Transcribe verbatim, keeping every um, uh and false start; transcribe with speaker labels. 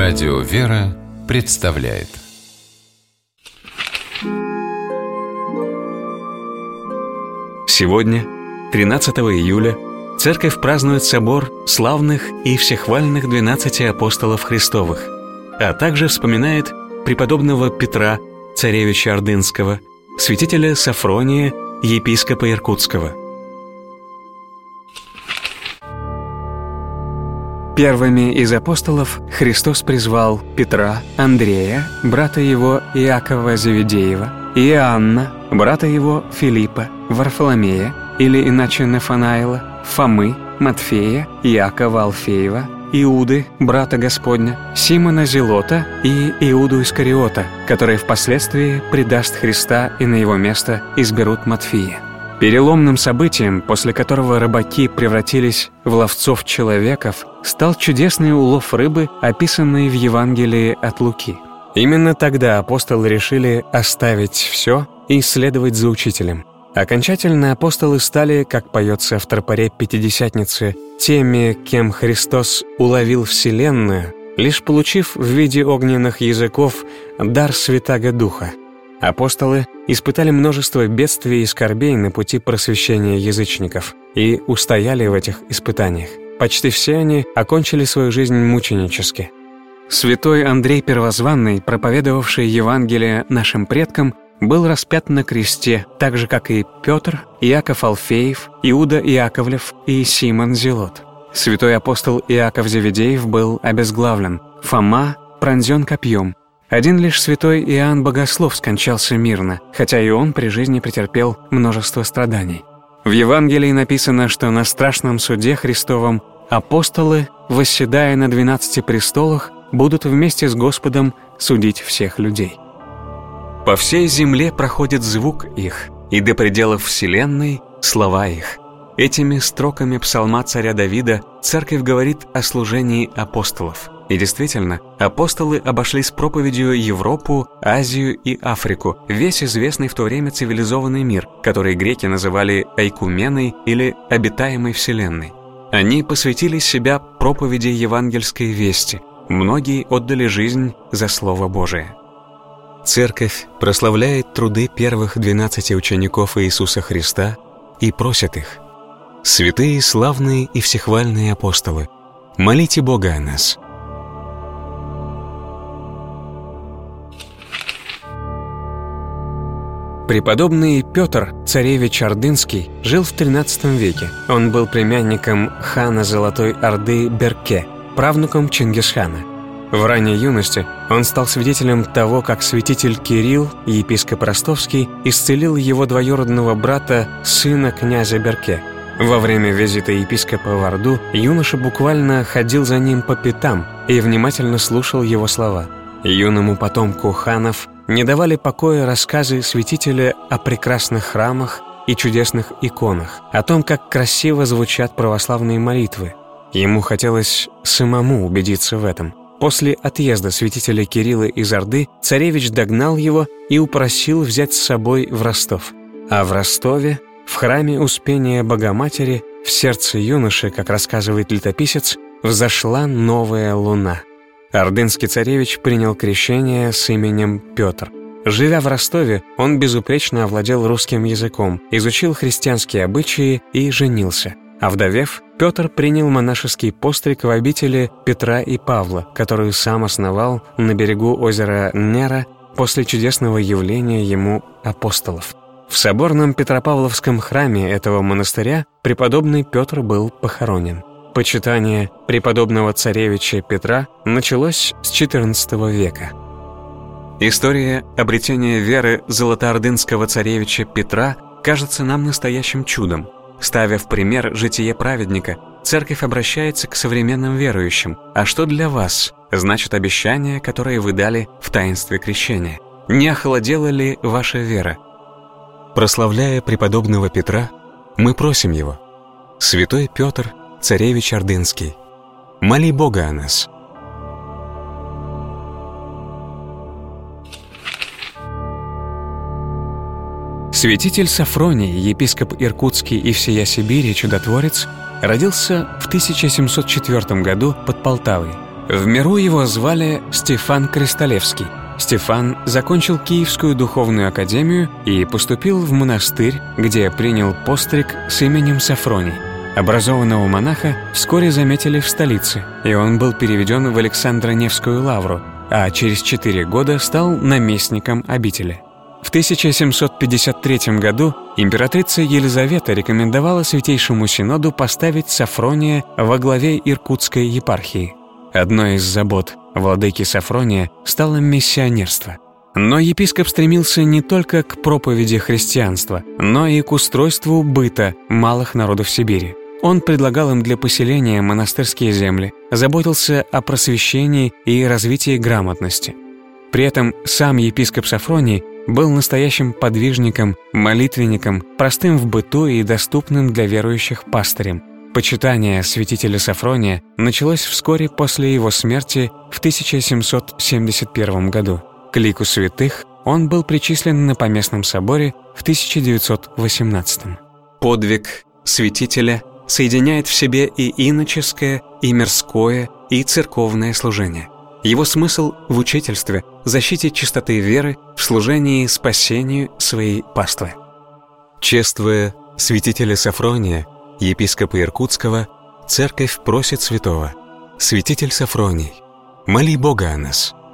Speaker 1: Радио «Вера» представляет.
Speaker 2: Сегодня, тринадцатого июля, Церковь празднует собор славных и всехвальных двенадцати апостолов Христовых, а также вспоминает преподобного Петра, царевича Ордынского, святителя Сафрония, епископа Иркутского. Первыми из апостолов Христос призвал Петра, Андрея, брата его Иакова Зеведеева, Иоанна, брата его Филиппа, Варфоломея, или иначе Нафанаила, Фомы, Матфея, Иакова Алфеева, Иуды, брата Господня, Симона Зелота и Иуду Искариота, который впоследствии предаст Христа и на его место изберут Матфея. Переломным событием, после которого рыбаки превратились в ловцов человеков, стал чудесный улов рыбы, описанный в Евангелии от Луки. Именно тогда апостолы решили оставить все и следовать за учителем. Окончательно апостолы стали, как поется в тропаре Пятидесятницы, теми, кем Христос уловил вселенную, лишь получив в виде огненных языков дар Святаго Духа. Апостолы испытали множество бедствий и скорбей на пути просвещения язычников и устояли в этих испытаниях. Почти все они окончили свою жизнь мученически. Святой Андрей Первозванный, проповедовавший Евангелие нашим предкам, был распят на кресте, так же, как и Петр, Иаков Алфеев, Иуда Иаковлев и Симон Зелот. Святой апостол Иаков Зеведеев был обезглавлен, Фома пронзен копьем. Один лишь святой Иоанн Богослов скончался мирно, хотя и он при жизни претерпел множество страданий. В Евангелии написано, что на страшном суде Христовом апостолы, восседая на двенадцати престолах, будут вместе с Господом судить всех людей. По всей земле проходит звук их, и до пределов вселенной слова их. Этими строками псалма царя Давида церковь говорит о служении апостолов. И действительно, апостолы обошли с проповедью Европу, Азию и Африку, весь известный в то время цивилизованный мир, который греки называли Айкуменой или обитаемой вселенной. Они посвятили себя проповеди евангельской вести. Многие отдали жизнь за Слово Божие. Церковь прославляет труды первых двенадцати учеников Иисуса Христа и просит их: «Святые, славные и всехвальные апостолы, молите Бога о нас». Преподобный Петр, царевич Ордынский, жил в тринадцатом веке. Он был племянником хана Золотой Орды Берке, правнуком Чингисхана. В ранней юности он стал свидетелем того, как святитель Кирилл, епископ Ростовский, исцелил его двоюродного брата, сына князя Берке. Во время визита епископа в Орду юноша буквально ходил за ним по пятам и внимательно слушал его слова. Юному потомку ханов не давали покоя рассказы святителя о прекрасных храмах и чудесных иконах, о том, как красиво звучат православные молитвы. Ему хотелось самому убедиться в этом. После отъезда святителя Кирилла из Орды царевич догнал его и упросил взять с собой в Ростов. А в Ростове, в храме Успения Богоматери, в сердце юноши, как рассказывает летописец, взошла новая луна. Ордынский царевич принял крещение с именем Петр. Живя в Ростове, он безупречно овладел русским языком, изучил христианские обычаи и женился. А вдовев, Петр принял монашеский постриг в обители Петра и Павла, которую сам основал на берегу озера Нера после чудесного явления ему апостолов. В соборном Петропавловском храме этого монастыря преподобный Петр был похоронен. Почитание преподобного царевича Петра началось с четырнадцатого века. История обретения веры золотоордынского царевича Петра кажется нам настоящим чудом. Ставя в пример житие праведника, церковь обращается к современным верующим. А что для вас значит обещание, которое вы дали в таинстве крещения? Не охладела ли ваша вера? Прославляя преподобного Петра, мы просим его: «Святой Петр, царевич Ордынский, моли Бога о нас». Святитель Сафроний, епископ Иркутский и всея Сибири чудотворец, родился в тысяча семьсот четвёртом году под Полтавой. В миру его звали Стефан Кристалевский. Стефан закончил Киевскую духовную академию и поступил в монастырь, где принял постриг с именем Сафроний. Образованного монаха вскоре заметили в столице, и он был переведен в Александро-Невскую лавру, а через четыре года стал наместником обители. В тысяча семьсот пятьдесят третьем году императрица Елизавета рекомендовала Святейшему Синоду поставить Сафрония во главе Иркутской епархии. Одной из забот владыки Сафрония стало миссионерство. Но епископ стремился не только к проповеди христианства, но и к устройству быта малых народов Сибири. Он предлагал им для поселения монастырские земли, заботился о просвещении и развитии грамотности. При этом сам епископ Сафроний был настоящим подвижником, молитвенником, простым в быту и доступным для верующих пастырем. Почитание святителя Сафрония началось вскоре после его смерти в тысяча семьсот семьдесят первом году. К лику святых он был причислен на Поместном соборе в тысяча девятьсот восемнадцатом. Подвиг святителя соединяет в себе и иноческое, и мирское, и церковное служение. Его смысл в учительстве, защите чистоты веры, в служении спасению своей паствы. Чествуя святителя Сафрония, епископа Иркутского, церковь просит святого: «Святитель Сафроний, моли Бога о нас».